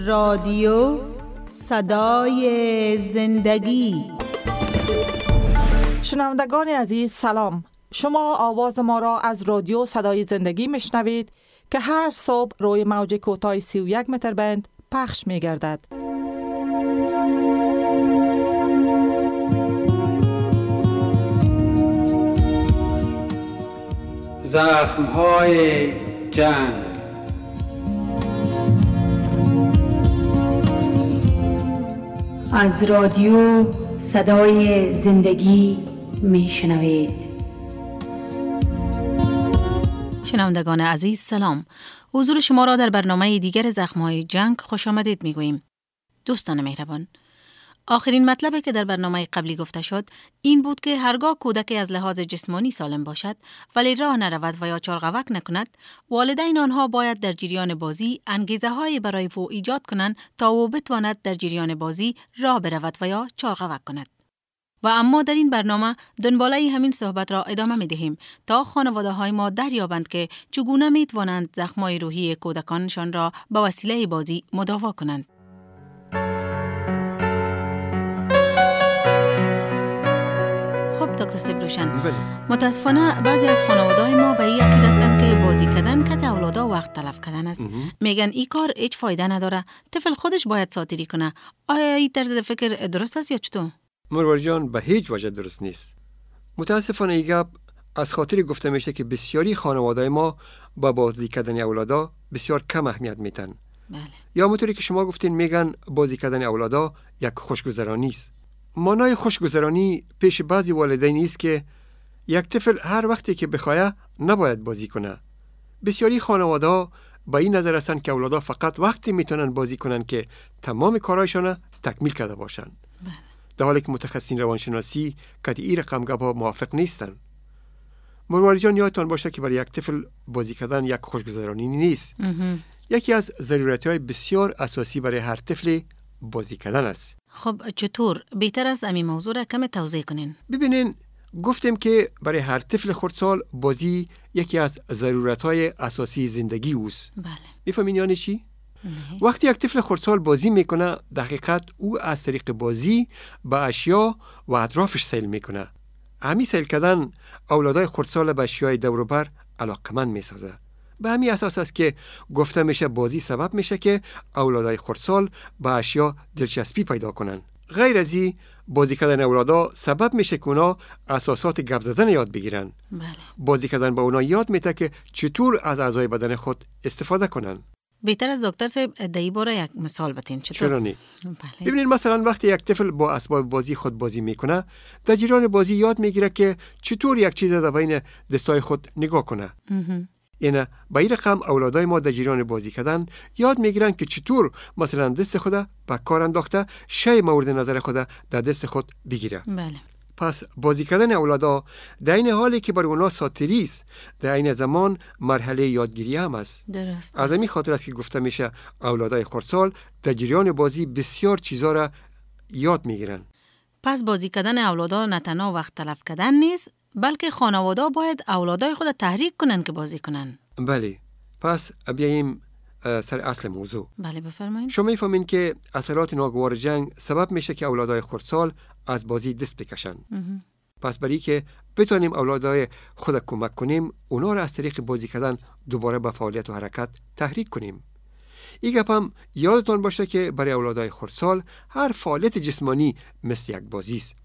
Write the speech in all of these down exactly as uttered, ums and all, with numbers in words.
رادیو صدای زندگی. شنوندگان عزیز سلام. شما آواز ما را از رادیو صدای زندگی میشنوید که هر صبح روی موج کوتاه سی و یک متر بند پخش می گردد. زخم‌های جنگ. از رادیو صدای زندگی میشنوید. شنوندگان عزیز سلام. حضور شما را در برنامه دیگر زخم‌های جنگ خوش آمدید میگوییم. دوستان مهربان، آخرین مطلبی که در برنامه قبلی گفته شد این بود که هرگاه کودکی از لحاظ جسمانی سالم باشد ولی راه نرود و یا چارغوک نکند، والدین آنها باید در جریان بازی انگیزه های برای او ایجاد کنند تا او بتواند در جریان بازی راه برود و یا چارغوک کند. و اما در این برنامه دنباله همین صحبت را ادامه می دهیم تا خانواده های ما دریابند که چگونه می توانند زخم‌های روحی کودکانشان را به وسیله بازی مداوا کنند. دکتر سبروشن، متاسفانه بعضی از خانواده‌های ما به این عقیده هستند که بازی کردن کت اولادا وقت تلف کردن است. میگن این کار هیچ فایده نداره، طفل خودش باید ساتیری کنه. آیا این طرز فکر درست است یا چطور؟ مروار جان، به هیچ وجه درست نیست. متاسفانه این گپ از خاطر گفته میشه که بسیاری خانواده‌های ما با بازی کردن اولادا بسیار کم اهمیت میتن. بله. یا همونطوری که شما گفتین میگن بازی کردن اولادا یک خوشگذرانی است. مانای خوشگذرانی پیش بعضی والدین است که یک طفل هر وقتی که بخواه نباید بازی کنه. بسیاری خانواده‌ها با این نظر هستند که اولادها فقط وقتی میتونن بازی کنن که تمام کارایشان تکمیل کرده باشن. بله. در حالی که متخصصین روانشناسی که این رقم گپ‌ها موافق نیستن. مرواری جان، یادتان باشه که برای یک طفل بازی کردن یک خوشگذرانی نیست. امه. یکی از ضرورت‌های بسیار اساسی برای هر طفل بازی کردن است. خب چطور؟ بهتر از همین موضوع را کم توضیح کنین. ببینین، گفتیم که برای هر طفل خردسال بازی یکی از ضرورت‌های اساسی زندگی اوست. بله. می‌فهمین یعنی چی؟ نه. وقتی یک طفل خردسال بازی میکنه، در حقیقت او از طریق بازی به اشیا و اطرافش سیل میکنه. همین سیل کردن اولادای خردسال به اشیای دور و بر علاقمند میسازه. به همین اساس است که گفته میشه بازی سبب میشه که اولادای خردسال به اشیا دلچسپی پیدا کنن. غیر از این، بازی کردن اولادا سبب میشه که اونا اساسات گپ زدن یاد بگیرن. بله. بازی کردن با اونا یاد میده که چطور از اعضای بدن خود استفاده کنن. بهتر از دکتر صاحب در این باره یک مثال بتین. چطور؟ چرا نی؟ بله. ببینید، مثلا وقتی یک طفل با اسباب بازی خود بازی میکنه، در جریان بازی یاد میگیره که چطور یک چیز در بین دستای خود نگاه کنه. امه. اینه با این رقم اولادای ما در جریان بازی کردن یاد میگیرن که چطور مثلا دست خود به کار انداخته شی مورد نظر خود در دست خود بگیره. بله. پس بازی کردن اولادا در این حالی که برای اونا ساتری است، در این زمان مرحله یادگیری هم است. درست. از همین خاطر است که گفته میشه اولادای خردسال در جریان بازی بسیار چیزا را یاد میگیرن. پس بازی کردن اولادا نه تنها وقت تلف کردن نیست، بلکه خانواده باید اولادای خود تحریک کنن که بازی کنن. بله. پس بیاییم سر اصل موضوع. بله بفرمایید. شما میفهمین که اثرات ناگوار جنگ سبب میشه که اولادای خردسال از بازی دست بکشن. امه. پس برای که بتونیم اولادای خود کمک کنیم، اونا را از طریق بازی کردن دوباره به فعالیت و حرکت تحریک کنیم. این گپ هم یادتان باشه که برای اولادای خردسال هر فعالیت جسمانی مثل یک بازی است.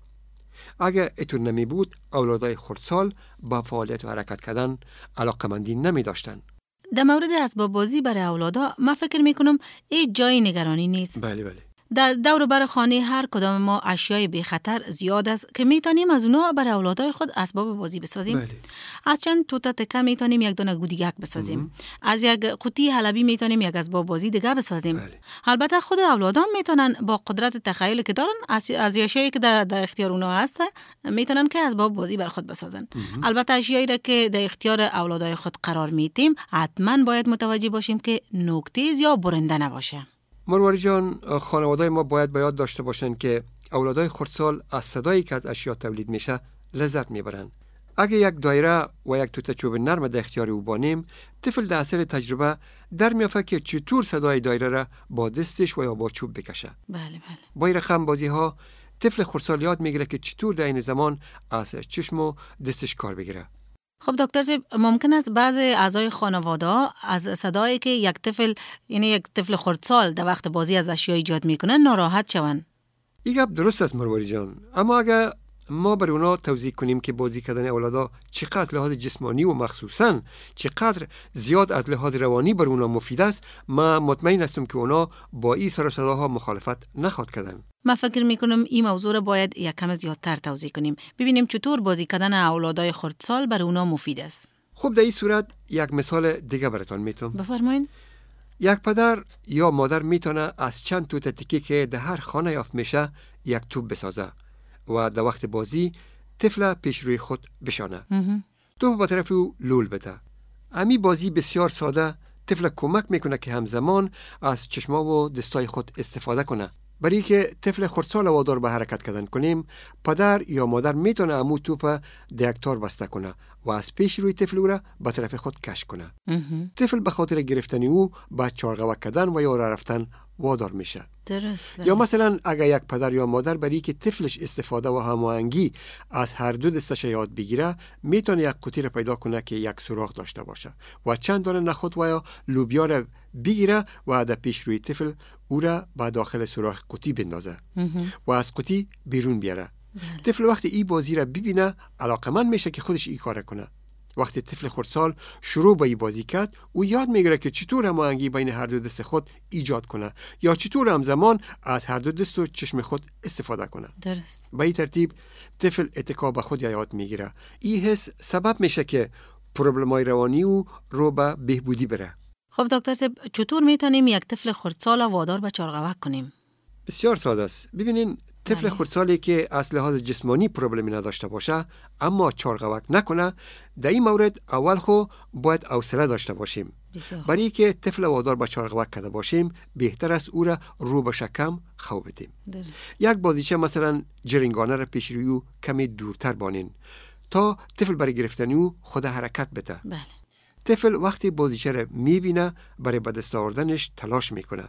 اگر اینطور نمی بود، اولادای خردسال با فعالیت و حرکت کردن علاقمندی نمی داشتن. در مورد اسباب بازی برای اولادا ما فکر میکنم این جای نگرانی نیست. بله بله. در دور بر خانه هر کدام ما اشیای بی خطر زیاد است که میتونیم از اونها برای اولادای خود اسباب بازی بسازیم. بله. از چند توته تکه میتونیم یک دونه گودیگک بسازیم. ام. از یک قوطی حلبی میتونیم یک اسباب بازی دیگه بسازیم. بله. البته خود اولادان میتونن با قدرت تخیلی که دارن از از اشیایی که در, در اختیار اونها هست میتونن که اسباب بازی بر خود بسازن. ام. البته اشیایی را که در اختیار اولادای خود قرار میدیم حتما باید متوجه باشیم که نوک‌تیز یا برنده نباشه. مرواری جان، خانواده‌های ما باید باید داشته باشند که اولادای خردسال از صدایی که از اشیا تولید میشه لذت میبرن. اگه یک دایره و یک توته چوب نرم در اختیار او بانیم، طفل در اثر تجربه در میافته که چطور صدای دایره را با دستش و یا با چوب بکشه. بله بله. با این رقم بازی ها طفل خردسال یاد میگیره که چطور در این زمان از چشم و دستش کار بگیره. خب دکتر صاحب، ممکن است بعض اعضای خانواده از صدایی که یک طفل، یعنی یک طفل خردسال در وقت بازی از اشیا ایجاد میکنن ناراحت شوند؟ این گپ درست است مرواری جان، اما اگر ما بر اونا توضیح کنیم که بازی کردن اولادا چقدر لحاظ جسمانی و مخصوصاً چقدر زیاد از لحاظ روانی بر اونا مفید است، ما مطمئن هستم که اونا با این سر و صداها مخالفت نخواهد کردن. من فکر میکنم این موضوع را باید یک کم زیادتر توضیح کنیم، ببینیم چطور بازی کردن اولادای خردسال بر اونا مفید است. خب در این صورت یک مثال دیگه براتون میتونم. بفرمایید. یک پدر یا مادر میتونه از چند توته تکی که در هر خانه یافت میشه یک توپ بسازه و در وقت بازی طفل پیش روی خود بشانه. توپ با طرف او لول بده. امی بازی بسیار ساده طفل کمک میکنه که همزمان از چشما و دستای خود استفاده کنه. برای که طفل خردسال وادار به حرکت کردن کنیم، پدر یا مادر میتونه امو توپ در یک تار بسته کنه و از پیش روی طفل او را به طرف خود کش کنه. طفل به خاطر گرفتن او به چارغوک کردن و یا راه رفتن وادار میشه. درست. یا مثلا اگر یک پدر یا مادر برای که طفلش استفاده و هماهنگی از هر دو دستش یاد بگیره، میتونه یک قوطی را پیدا کنه که یک سوراخ داشته باشه و چند دانه نخود و یا لوبیا را بگیره و در پیش روی طفل او را به داخل سوراخ قوطی بندازه و از قوطی بیرون بیاره. بله. طفل وقتی این بازی را ببینه علاقمند میشه که خودش این کار کنه. وقتی طفل خردسال شروع به این بازی کرد، او یاد میگیره که چطور هماهنگی بین هر دو دست خود ایجاد کنه یا چطور همزمان از هر دو دست و چشم خود استفاده کنه. درست. به این ترتیب طفل اتکا به خود یاد میگیره. این حس سبب میشه که پروبلمای روانی او رو به بهبودی بره. خب دکتر صاحب، چطور میتونیم یک طفل خردسال وادار به چارغوک کنیم؟ بسیار ساده است. ببینین طفل خردسالی که از لحاظ جسمانی پروبلمی نداشته باشه اما چارغوک نکنه، در این مورد اول خو باید حوصله داشته باشیم. برای که طفل وادار به چارغوک کرده باشیم، بهتر است او را رو به شکم خو بدیم. یک بازیچه مثلا جرینگانه را پیش روی او کمی دورتر بانین تا طفل برای گرفتن او خود حرکت بده. بله. طفل وقتی بازیچه را میبینه برای به دست آوردنش تلاش میکنه.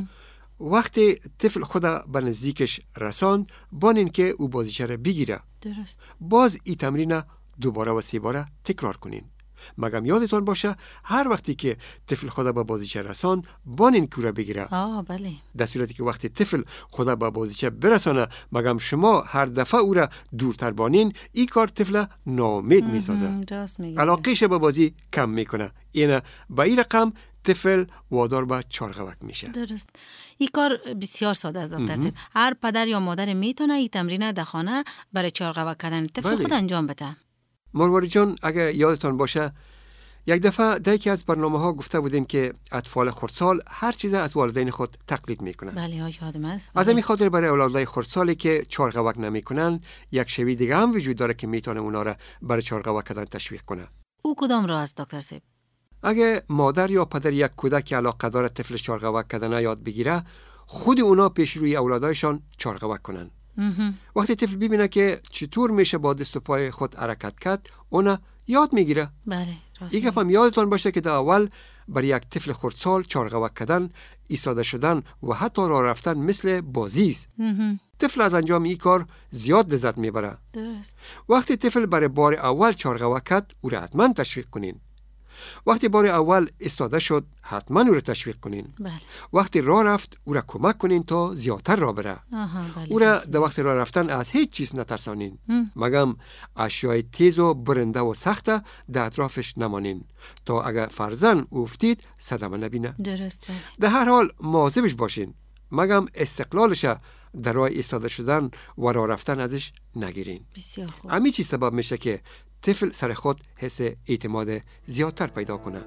وقتی طفل خود به نزدیکش رساند، بانین که او بازیچه را بگیره. درست. باز این تمرین دوباره و سه باره تکرار کنین. مگم یادتان باشه هر وقتی که طفل خود به بازیچه رساند، بانین که او را بگیره. آه بله. در صورتی که وقتی طفل خود به بازیچه برسانه، مگم شما هر دفعه او را دورتر بانین، این کار طفل ناامید میسازه. درست میگی. علاقهش به بازی کم میکنه. اینه با این رقم طفل وادار به چارغوک میشه. درست. این کار بسیار ساده است دکتر صاحب. هر پدر یا مادر میتونه این تمرین در خانه برای چارغوک کردن طفل بله. خود انجام بده. مرواری جان، اگه یادتان باشه یک دفعه در یکی از برنامه ها گفته بودیم که اطفال خردسال هر چیز از والدین خود تقلید میکنن. بله ها، یادم است. از همین خاطر برای اولادای خردسالی که چارغوک نمیکنن، یک شیوه دیگه هم وجود داره که میتونه اونا را برای چارغوک کردن تشویق کنه. او کدام راه است دکتر صاحب؟ اگه مادر یا پدر یک کودک علاقه داره طفل چارغوک کردن یاد بگیره، خود اونا پیش روی اولادایشان چارغوک کنن. وقتی طفل ببینه که چطور میشه با دست و پای خود حرکت کرد، اونا یاد میگیره. بله راست. دیگه هم یادتان باشه که در اول برای یک طفل خردسال چارغوک کردن، ایستاده شدن و حتی راه رفتن مثل بازی است. طفل از انجام این کار زیاد لذت میبره. درست. وقتی طفل برای بار اول چارغوک کرد، او را حتما تشویق کنین. وقتی بار اول ایستاده شد، حتما او را تشویق کنین. بله. وقتی راه رفت، او را کمک کنین تا زیادتر راه بره. آها بله. او را در وقت راه رفتن از هیچ چیز نترسانین. مگم اشیای تیز و برنده و سخته در اطرافش نمانین تا اگر فرزن افتید صدمه نبینه. درست. بله. در هر حال مواظبش باشین. مگم استقلالش در راه ایستاده شدن و راه رفتن ازش نگیرین. بسیار خوب. همین چیز سبب میشه که طفل سر خود حس اعتماد زیادتر پیدا کنه.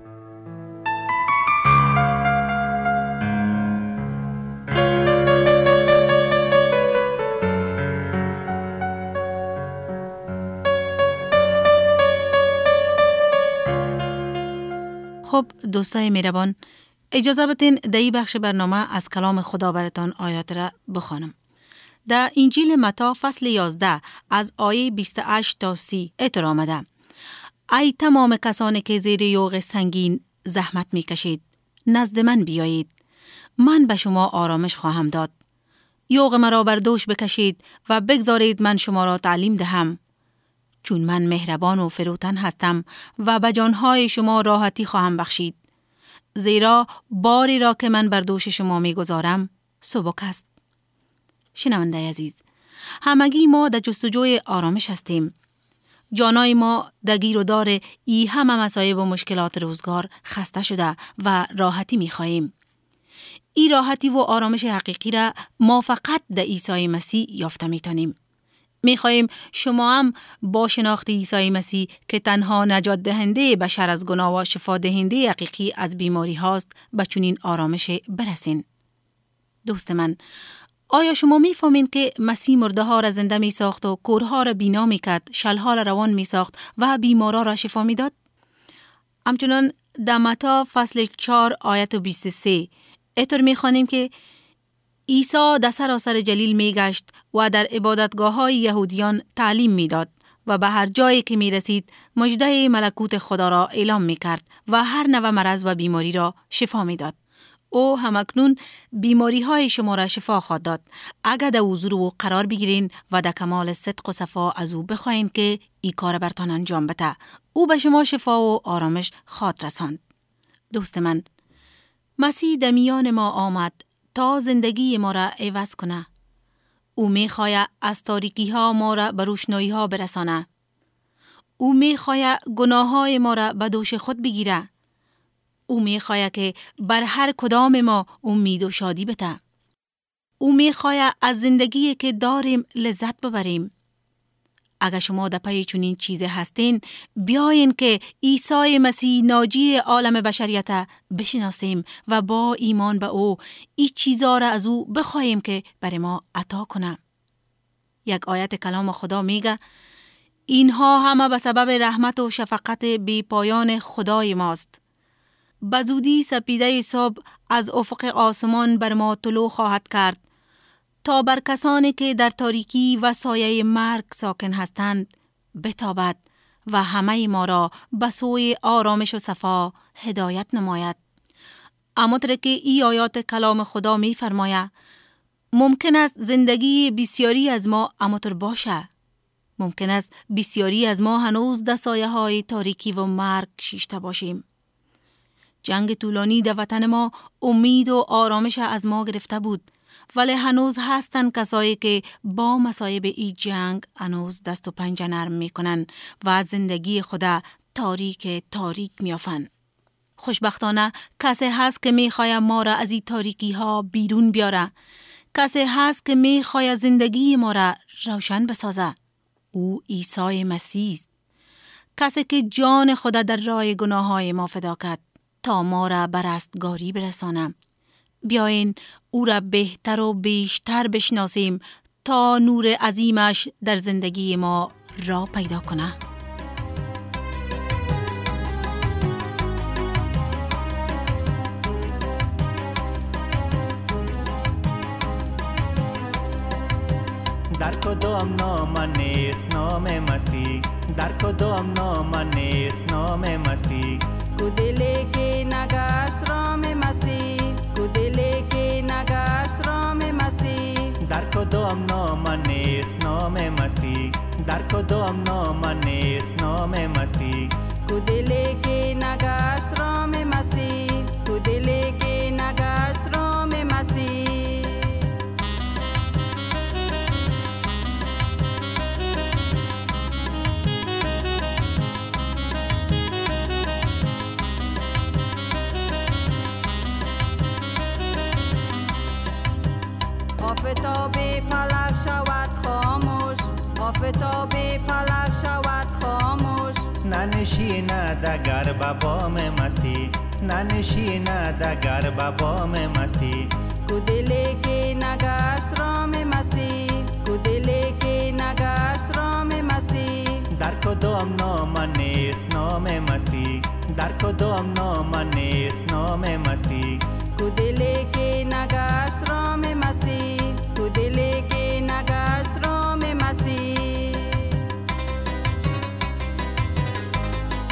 خب دوستای مهربان، اجازه بدین در این بخش برنامه از کلام خدا براتان آیات را بخوانم. در انجیل متی فصل یازده از آیه بیست و هشت تا سی اطور آمده: ای تمام کسانی که زیر یوغ سنگین زحمت می کشید، نزد من بیایید. من به شما آرامش خواهم داد. یوغ مرا بر دوش بکشید و بگذارید من شما را تعلیم دهم. چون من مهربان و فروتن هستم و به جانهای شما راحتی خواهم بخشید. زیرا باری را که من بر دوش شما می گذارم سبک است. شنونده عزیز، همگی ما در جستجوی آرامش هستیم. جانای ما در گیر و دار ای همه مصایب و مشکلات روزگار خسته شده و راحتی می خواهیم. ای راحتی و آرامش حقیقی را ما فقط در عیسی مسیح یافته می تانیم. می خواهیم شما هم با شناخت عیسی مسیح که تنها نجات دهنده بشر از گناه و شفا دهنده حقیقی از بیماری هاست به چنین آرامش برسین. دوست من، آیا شما می فهمین که مسیح مرده ها را زنده می ساخت و کورها را بینا می کرد، شلها را روان می ساخت و بیمارا را شفا می داد؟ همچنان در متی فصل چهار آیت بیست و سه اینطور می خوانیم که عیسی در سراسر جلیل می گشت و در عبادتگاه های یهودیان تعلیم می داد و به هر جایی که می رسید مژده ملکوت خدا را اعلام می کرد و هر نوع مرض و بیماری را شفا می داد. او همکنون بیماری های شما را شفا خواهد داد اگر در حضور او قرار بگیرین و در کمال صدق و صفا از او بخواین که این کار برتان انجام بده. او به شما شفا و آرامش خواهد رساند. دوست من، مسیح در میان ما آمد تا زندگی ما را عوض کنه. او میخواهد از تاریکی ها ما را به روشنایی ها برسانه. او میخواهد گناه های ما را به دوش خود بگیره. او میخواهد که بر هر کدام ما امید و شادی بده. او میخواهد از زندگی که داریم لذت ببریم. اگر شما در پی چنین چیز هستین، بیاین که عیسی مسیح ناجی عالم بشریت بشناسیم و با ایمان به او این چیزا را از او بخواهیم که برای ما عطا کنه. یک آیت کلام خدا میگه اینها همه به سبب رحمت و شفقت بی پایان خدای ماست. بزودی سپیده صبح از افق آسمان بر ما طلوع خواهد کرد تا بر کسانی که در تاریکی و سایه مرگ ساکن هستند بتابد و همه ما را به سوی آرامش و صفا هدایت نماید. همانطور که ای آیات کلام خدا می فرماید ممکن است زندگی بسیاری از ما همانطور باشه. ممکن است بسیاری از ما هنوز در سایه های تاریکی و مرگ شیشته باشیم. جنگ طولانی در وطن ما امید و آرامش از ما گرفته بود، ولی هنوز هستن کسایی که با مصایب این جنگ هنوز دست و پنجه نرم میکنن و زندگی خدا تاریک تاریک میافن. خوشبختانه کسی هست که میخواه ما را از این تاریکی ها بیرون بیاره. کسی هست که میخواه زندگی ما را روشن بسازه. او عیسی مسیح است. کسی که جان خدا در راه گناه های ما فدا کرد تا ما را به رستگاری برسانه. بیاین او را بهتر و بیشتر بشناسیم تا نور عظیمش در زندگی ما را پیدا کنه. در کدام نام نیست نام مسیح، در کدام نام نیست نام مسیح. کدله که نگشت رام مسیح، کدله که نگشت رام مسیح. در کدام نام نیست نام مسیح، در کدام نام نیست نام مسیح. کدله که نگشت رام مسیح، کدله که نگشت رام مسیح. آفتاب فلک شود خاموش، آفتاب فلک شود خاموش. ننشیند اگر به بام مسیح، ننشیند اگر به بام مسیح. کدله که نگشت رام مسیح، کدله که نگشت رام مسیح. در کدام نام نیست نام مسیح، در کدام نام نیست نام مسیح. کدله که نگشت رام مسیح، کدله که نگشت رام مسیح.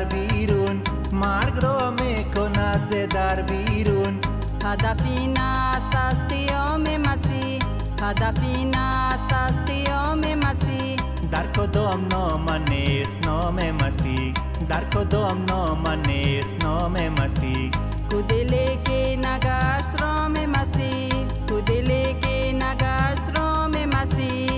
بیرون، مرگ را میکند ز در بیرون. هدف این است از قیام مسیح، هدف این است از قیام مسیح. در کدام نام نیست نام مسیح، در کدام نام نیست نام مسیح. کو دلی که نگشت رام مسیح، کو دلی که نگشت رام مسیح.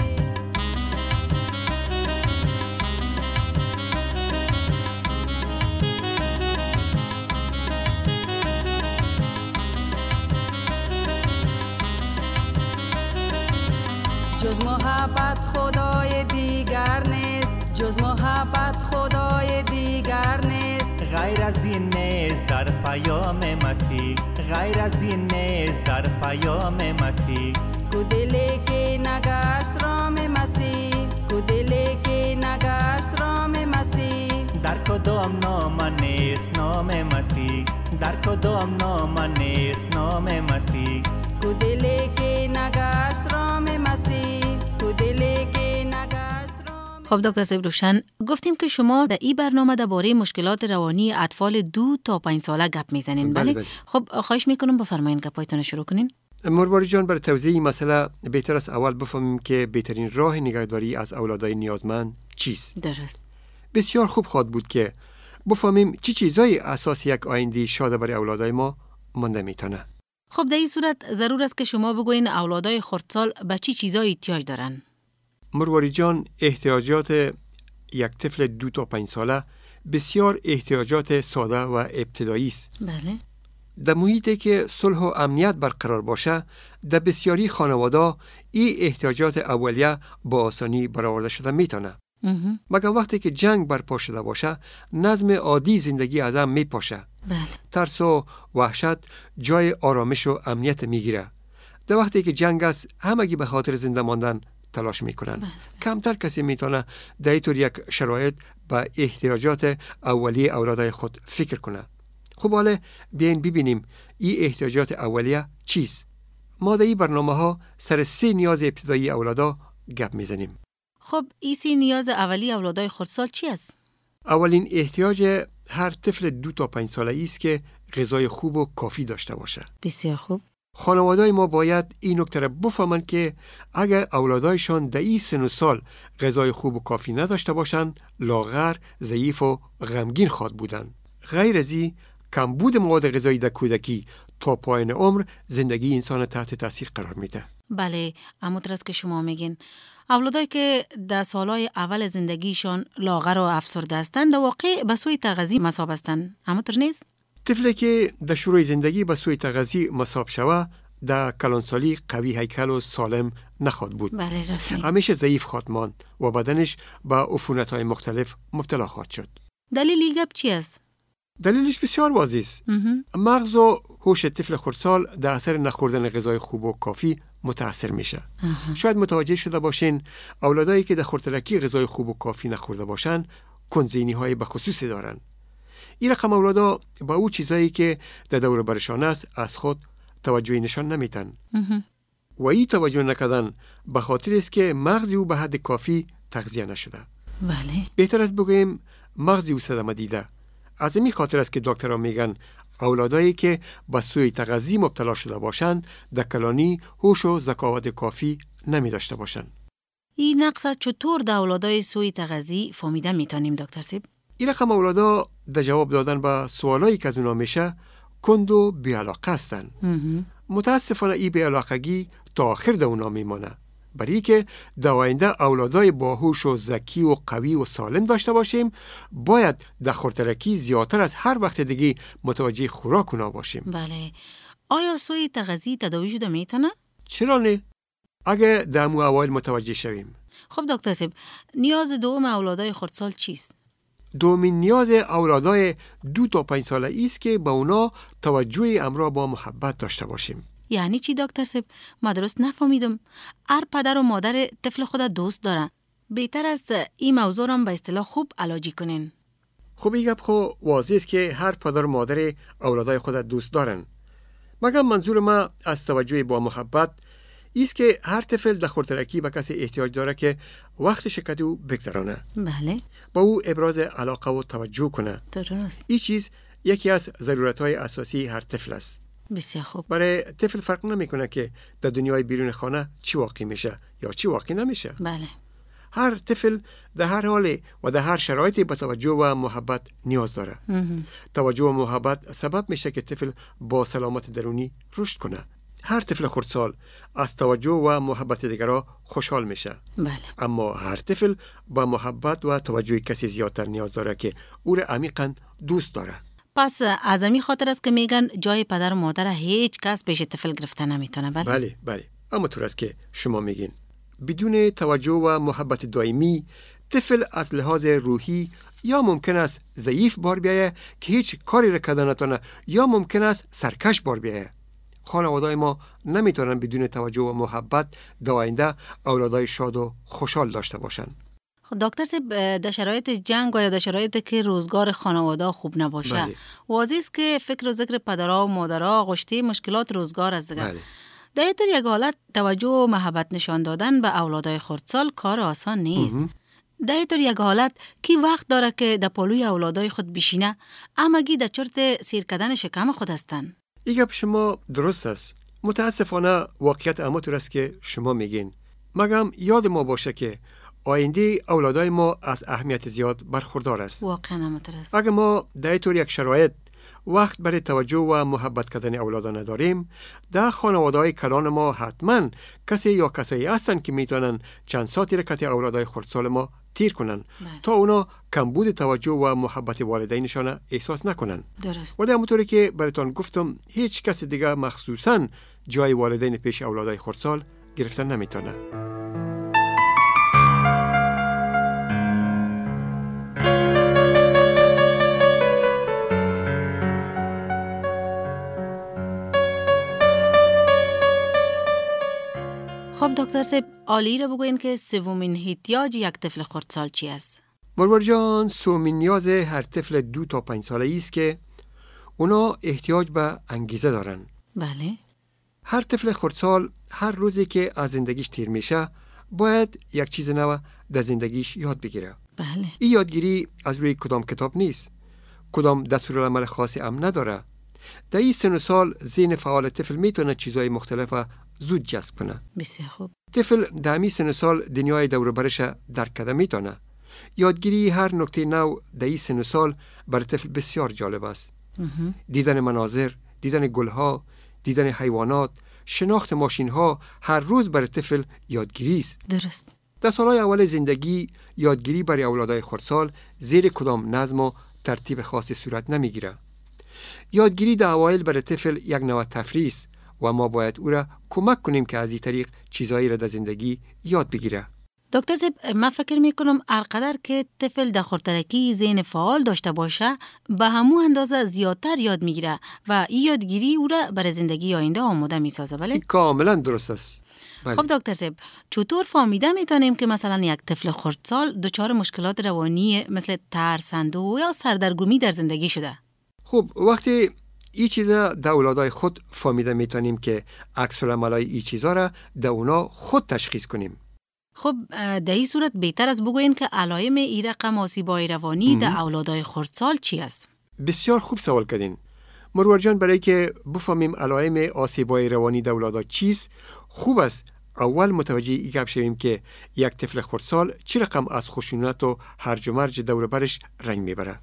جز محبت خدای دیگر نیست، جز محبت خدای دیگر نیست. غیر از این نیست در پیام مسیح، غیر از این نیست در پیام مسیح. کو دلی که نگشت رام مسیح، کو دلی که نگشت رام مسیح. در کدام نام نیست نام مسیح، در کدام نام نیست نام مسیح. کو دلی که نگشت رام مسیح، کو دلی که نگشت رام. خب دکتر صاحب روشن، گفتیم که شما در این برنامه درباره مشکلات روانی اطفال دو تا پنج ساله گپ میزنین. بله بله, بله. خب خواهش میکنم بفرمایین گپایتون شروع کنین. مرواری جان، برای توضیح این مسئله بهتر است اول بفهمیم که بهترین راه نگهداری از اولادای نیازمند چیست. درست. بسیار خوب خواهد بود که بفهمیم چی چیزای اساس یک آینده شاد برای اولادای ما مانده میتونه. خب در این صورت ضرور است که شما بگوین اولادای خردسال به چی چیزایی احتیاج دارن؟ مرواری جان، احتیاجات یک طفل دو تا پنج ساله بسیار احتیاجات ساده و ابتدایی است. بله. در محیطی که صلح و امنیت برقرار باشه، در بسیاری خانواده این احتیاجات اولیه با آسانی برآورده شده میتونه. مگر وقتی که جنگ برپا شده باشه، نظم عادی زندگی از هم میپاشه. بله. ترس و وحشت جای آرامش و امنیت میگیره. در وقتی که جنگ است، همگی به خاطر زنده ماندن تلاش میکنن. بله. کمتر کسی میتونه در اینطور یک شرایط به احتیاجات اولیه اولادای خود فکر کنه. خب حالا بیاین ببینیم این احتیاجات اولیه چیست. ما در این برنامه ها سر سه نیاز ابتدایی اولادا گپ میزنیم. خب این سه نیاز اولی اولادای خردسال چی است؟ اولین احتیاج هر طفل دو تا پنج ساله است که غذای خوب و کافی داشته باشه. بسیار خوب. خانواده‌های ما باید این نکته را بفهمند که اگر اولادایشان در این سن و سال غذای خوب و کافی نداشته باشند، لاغر، ضعیف و غمگین خواهد بودند. غیر از این، کمبود مواد غذایی در کودکی تا پایان عمر زندگی انسان تحت تاثیر قرار میده. بله، همونطور است که شما میگین. اولادایی که در سالهای اول زندگیشان لاغر و افسرده هستند، در واقع به سوی تغذیه مصاب هستند. همونطور نیست؟ طفلی که در شروع زندگی به سوی تغذیه مصاب شوه، در کلانسالی قوی هیکل و سالم نخواهد بود. بله، راست میگین. همیشه ضعیف خواهد ماند و بدنش به عفونت‌های مختلف مبتلا خواهد شد. دلیل گپ چی است؟ دلیلش بسیار واضح است. مغز و هوش طفل خردسال در اثر نخوردن غذای خوب و کافی متاثر میشه. شاید متوجه شده باشین اولادایی که در خردترکی غذای خوب و کافی نخورده باشن، کنزینی‌های به خصوصی دارن. این رقم اولادا با او چیزایی که در دور برشان است از خود توجهی نشان نمیتن. و این توجه نکردن به خاطر است که مغز او به حد کافی تغذیه نشده. بله. بهتر است بگوییم مغز او صدمه دیده. از این خاطر است که دکترها میگن اولادایی که به سوی تغذیه مبتلا شده باشند، در کلانی هوش و ذکاوت کافی نمی داشته باشند. این نقص چطور در اولادای سوی تغذیه فهمیده میتونیم دکتر صاحب؟ این رقم اولادا در جواب دادن به سوالایی که از اونا میشه کند و بی‌علاقه هستند. متاسفانه این بی‌علاقگی تا آخر در اونا میمانه. برای که در آینده اولادای باهوش و ذکی و قوی و سالم داشته باشیم، باید در خردترکی زیادتر از هر وقت دیگه متوجه خوراک اونا باشیم. بله. آیا سوی تغذیه تداوی شده میتونه؟ چرا نه؟ اگه در مو اوایل متوجه شویم. خب دکتر صاحب، نیاز دوم اولادای خردسال چیست؟ دومین نیاز اولادای دو تا پنج ساله است که با اونا توجه امرا با محبت داشته باشیم. یعنی چی دکتر صاحب؟ ما درست نفهمیدم. هر پدر و مادر طفل خود دوست دارن. بهتر است این موضوع را به اصطلاح خوب علاجی کنین. خب این گپ خو واضح است که هر پدر و مادر اولادای خود دوست دارن. مگر منظور ما از توجه با محبت ایست که هر طفل در خردترکی به کسی احتیاج داره که وقت شکد او بگذرانه. بله. با او ابراز علاقه و توجه کنه. درست. این چیز یکی از ضرورت‌های اساسی هر طفل است. بسیار خوب. برای طفل فرق نمیکنه که در دنیای بیرون خانه چی واقع میشه یا چی واقع نمیشه. بله. هر طفل در هر حال و در هر شرایطی به توجه و محبت نیاز داره. مهم. توجه و محبت سبب میشه که طفل با سلامت درونی رشد کنه. هر طفل خردسال از توجه و محبت دیگرها خوشحال میشه. بله. اما هر طفل با محبت و توجه کسی زیادتر نیاز داره که او را عمیقاً دوست داره. پس از همین خاطر است که میگن جای پدر و مادر هیچ کس پیش طفل گرفته نمیتونه. بله. بله بله. اما طور است که شما میگین بدون توجه و محبت دائمی طفل از لحاظ روحی یا ممکن است ضعیف بار بیایه که هیچ کاری را کردن نتونه، یا ممکن است سرکش بار بیایه. خانواده‌های ما نمیتونن بدون توجه و محبت در آینده اولادای شاد و خوشحال داشته باشن. دکتر صاحب، در شرایط جنگ و یا در شرایطی که روزگار خانواده خوب نباشه، بله. واضح است که فکر و ذکر پدرها و مادرها آغشته مشکلات روزگار است دیگه. بله. در این طور یک حالت توجه و محبت نشان دادن به اولادای خردسال کار آسان نیست. در این طور یک حالت کی وقت داره که در پالوی اولادای خود بشینه، امگی در چرت سیر کردن شکم خود هستن. این گپ شما درست است. متاسفانه واقعیت اما طور است که شما میگین. مگم یاد ما باشه که آینده اولادای ما از اهمیت زیاد برخوردار است. واقعا همینطور است. اگر ما در این طور یک شرایط وقت برای توجه و محبت کردن اولادا نداریم، در خانواده‌های کلان ما حتما کسی یا کسایی هستند که میتونن چند ساعتی را کتی اولادای خردسال ما تیر کنن. بله. تا اونا کمبود توجه و محبت والدینشان احساس نکنن. درست. ولی همونطوری که براتون گفتم هیچ کسی دیگه مخصوصاً جای والدین پیش اولادای خردسال گرفتن نمیتونه. خب دکتر صاحب، عالی را بگوین که سومین احتیاج یک طفل خردسال چی است؟ مروار جان، سومین نیاز هر طفل دو تا پنج ساله است که اونا احتیاج به انگیزه دارن. بله. هر طفل خردسال هر روزی که از زندگیش تیر میشه باید یک چیز نو در زندگیش یاد بگیره. بله. این یادگیری از روی کدام کتاب نیست، کدام دستورالعمل خاصی هم نداره. در این سن و سال ذهن فعال طفل میتونه چیزهای مختلف زود جذب کنه. بسیار خوب. طفل در همین سن و سال دنیای دور و برش درک کرده میتونه. یادگیری هر نکته نو در این سن و سال برای طفل بسیار جالب است. مهم. دیدن مناظر، دیدن گلها، دیدن حیوانات، شناخت ماشینها هر روز برای طفل یادگیری است. درست. در سالهای اول زندگی یادگیری برای اولادای خردسال زیر کدام نظم و ترتیب خاصی صورت نمیگیره. یادگیری در اوایل برای طفل یک نوع تفریح است و ما باید او را کمک کنیم که از این طریق چیزایی را در زندگی یاد بگیره. دکتر صاحب، من فکر میکنم هرقدر که طفل در خردترکی ذهن فعال داشته باشه به همون اندازه زیادتر یاد میگیره و این یادگیری او را برای زندگی آینده آماده میسازه. بله؟ این کاملا درست است. بله. خب دکتر صاحب، چطور فهمیده میتونیم که مثلا یک طفل خردسال دچار مشکلات روانی مثل ترس، اندوه یا سردرگمی در زندگی شده؟ خب وقتی این چیزا در اولادای خود فهمیده میتونیم که عکس العملای این چیزا را در اونا خود تشخیص کنیم. خب در این صورت بهتر از بگوین که علائم این رقم آسیب‌های روانی در اولادای خردسال چی است؟ بسیار خوب سوال کردین. مروار جان، برای که بفهمیم علائم آسیب‌های روانی در اولادات چیست، خوب است اول متوجه این گپ شویم که یک طفل خردسال چه رقم از خشونت و هرج و مرج دور و برش رنگ میبره.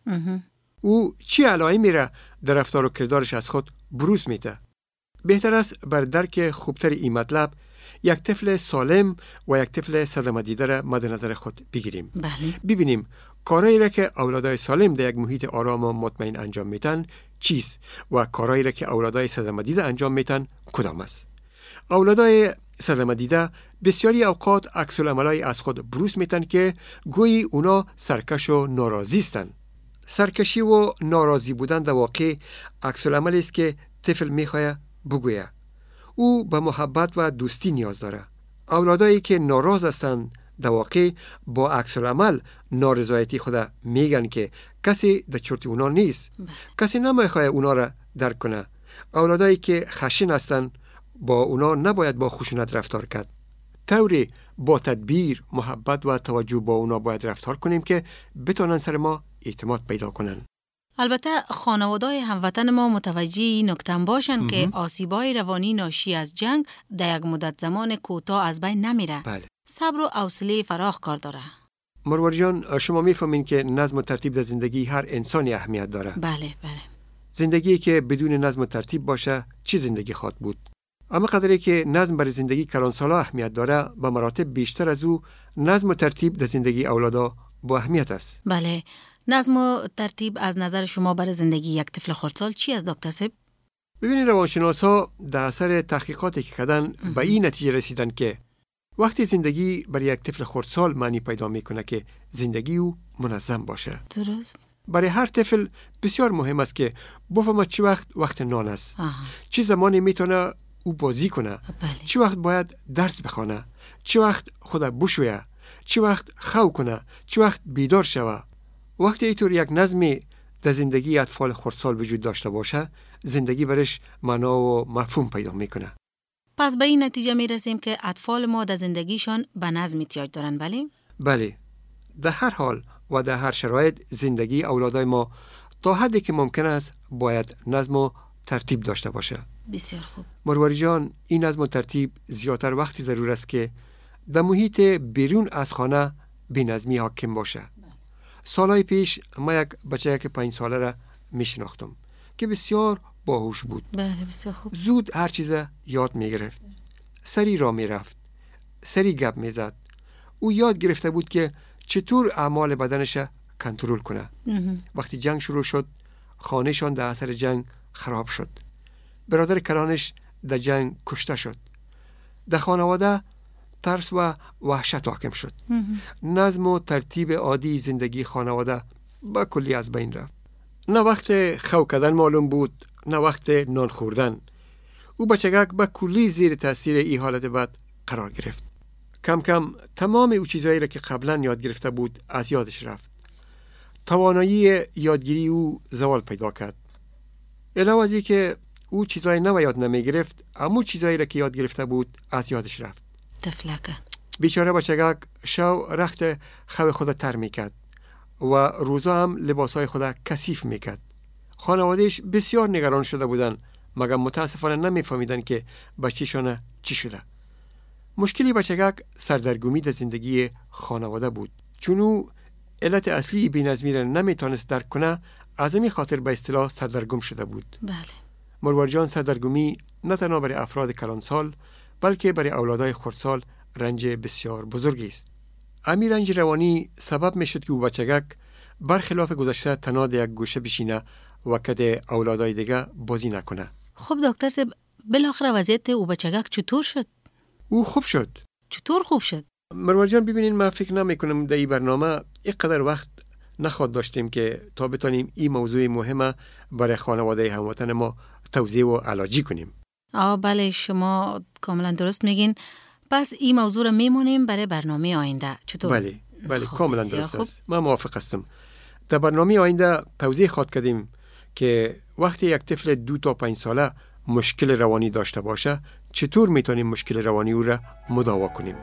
او چه علائمی را در رفتار و کردارش از خود بروز میده. بهتر است بر درک خوبتر این مطلب یک طفل سالم و یک طفل صدمه دیده را مد نظر خود بگیریم. بله. ببینیم کارهایی را که اولادای سالم در یک محیط آرام و مطمئن انجام میتن چیست و کارهایی را که اولادای صدمه دیده انجام میتن کدام است. اولادای صدمه دیده بسیاری اوقات عکس العملای از خود بروز میتن که گویی اونا سرکش و ناراضی هستند. سرکشی و ناراضی بودن در واقع عکس العملی است که طفل میخواد بگویه. او به محبت و دوستی نیاز داره. اولادایی که ناراض هستند در واقع با عکس العمل نارضایتی خود میگن که کسی در چرت اونا نیست. کسی نمیخواد اونا را درک کنه. اولادایی که خشن هستند با اونا نباید با خشونت رفتار کرد. طوری با تدبیر، محبت و توجه با اونا باید رفتار کنیم که بتونن سر ما اعتماد پیدا کنن. البته خانواده‌های هموطن ما متوجه این نکته باشن که آسیب‌های روانی ناشی از جنگ در یک مدت زمان کوتاه از بین نمیره. بله. صبر و حوصله فراخ کار داره. مروار جان، شما میفهمین که نظم و ترتیب در زندگی هر انسانی اهمیت داره. بله بله. زندگی که بدون نظم و ترتیب باشه چی زندگی خواد بود؟ اما قدری که نظم برای زندگی کلانسالا اهمیت داره، به مراتب بیشتر از او نظم و ترتیب در زندگی اولادا با اهمیت است. بله. نظم و ترتیب از نظر شما برای زندگی یک طفل خردسال چی است دکتر صاحب؟ ببینید، روانشناسا در اثر تحقیقاتی که کردن به این نتیجه رسیدن که وقتی زندگی برای یک طفل خردسال معنی پیدا میکنه که زندگی او منظم باشه. درست. برای هر طفل بسیار مهم است که بفهمه چی وقت وقت نان است. آها. چی زمانی میتونه او بازی کنه. بله. چی وقت باید درس بخونه. چی وقت خود بشویه. چی وقت خو کنه. چی وقت بیدار شوه. وقتی اینطور یک نظمی در زندگی اطفال خردسال وجود داشته باشه، زندگی برش معنا و مفهوم پیدا میکنه. پس به این نتیجه میرسیم که اطفال ما در زندگیشان به نظم احتیاج دارن، بله؟ بله. در هر حال و در هر شرایط زندگی اولادای ما تا حدی که ممکن است باید نظم و ترتیب داشته باشه. بسیار خوب. مرواری جان، این نظم و ترتیب زیادتر وقتی ضرور است که در محیط بیرون از خانه بی‌نظمی حاکم باشه. سالهای پیش ما یک بچه که پنج ساله را میشناختم که بسیار باهوش بود. بله، بسیار خوب. زود هر چیز یاد میگرفت. سری را میرفت. سری گپ میزد. او یاد گرفته بود که چطور اعمال بدنش کنترل کنه. وقتی جنگ شروع شد، خانهشان در اثر جنگ خراب شد. برادر کلانش در جنگ کشته شد. در خانواده ترس و وحشت حاکم شد. نظم و ترتیب عادی زندگی خانواده با کلی از بین رفت. نه وقت خو کردن معلوم بود، نه وقت نان خوردن. او بچگک با کلی زیر تاثیر این حالت بد قرار گرفت. کم کم تمام او چیزایی را که قبلا یاد گرفته بود از یادش رفت. توانایی یادگیری او زوال پیدا کرد. علاوه از این که او چیزای نو یاد نمی گرفت، اما چیزایی را که یاد گرفته بود از یادش رفت. تفلکه. بیچاره بچگک شو رخت خو خود تر میکرد و روزا هم لباسای خود کثیف میکرد. خانوادهش بسیار نگران شده بودن، مگر متاسفانه نمیفهمیدن که بچه‌شان چی شده. مشکلی بچگک سردرگمی در زندگی خانواده بود، چون او علت اصلی بی‌نظمی را نمیتونست درک کنه، از این خاطر به اصطلاح سردرگم شده بود. بله. مروار جان، سردرگمی نه تنها برای افراد کلانسال بلکه برای اولادای خردسال رنج بسیار بزرگی است. امی رنج روانی سبب می شد که او بچگک برخلاف گذشته تنها در یک گوشه بشینه و که اولادای دیگه بازی نکنه. خب دکتر صاحب، بالاخره وضعیت او بچگک چطور شد؟ او خوب شد. چطور خوب شد؟ مروار جان، ببینین، من فکر نمی کنم در این برنامه اینقدر وقت نخواد داشتیم که تا بتونیم این موضوع مهمه برای خانواده هموطن ما توضیح و علاجی کنیم. آه بله، شما کاملا درست میگین. پس این موضوع رو میمونیم برای برنامه آینده. چطور؟ بله بله، خب، کاملا بسیار درست خوب. است. من موافق هستم. در برنامه آینده توضیح خواهد کردیم که وقتی یک طفل دو تا پنج ساله مشکل روانی داشته باشه، چطور میتونیم مشکل روانی او را مداوا کنیم.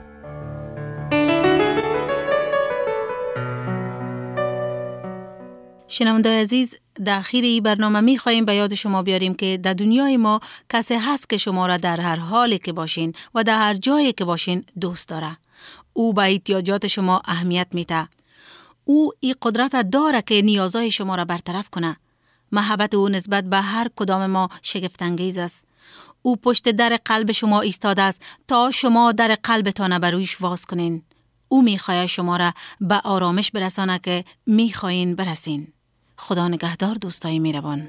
شنونده‌های عزیز، در اخیر این برنامه می خواهیم به یاد شما بیاریم که در دنیای ما کسی هست که شما را در هر حالی که باشین و در هر جایی که باشین دوست داره. او به احتیاجات شما اهمیت میده. او این قدرت داره که نیازهای شما را برطرف کنه. محبت او نسبت به هر کدام ما شگفت‌انگیز است. او پشت در قلب شما ایستاده است تا شما در قلبتان بر رویش واز کنین. او میخواد شما را به آرامش برسانه که میخواین برسین. خدا نگهدار دوستای میربان.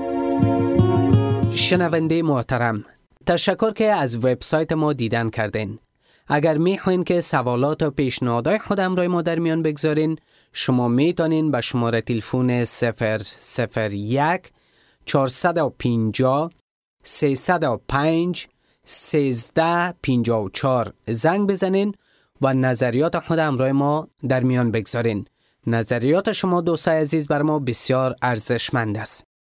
شنونده محترم، تشکر که از وبسایت ما دیدن کردین. اگر میخواین که سوالات و پیشنهادهای خودم را ما در میان بگذارین، شما میتونین به شماره تلفن صفر صفر یک چهارصد و پنجاه سیصد و پنج سیزده پنجاه و چهار زنگ بزنین و نظریات خود همراه ما در میان بگذارین. نظریات شما دوستای عزیز بر ما بسیار ارزشمند است.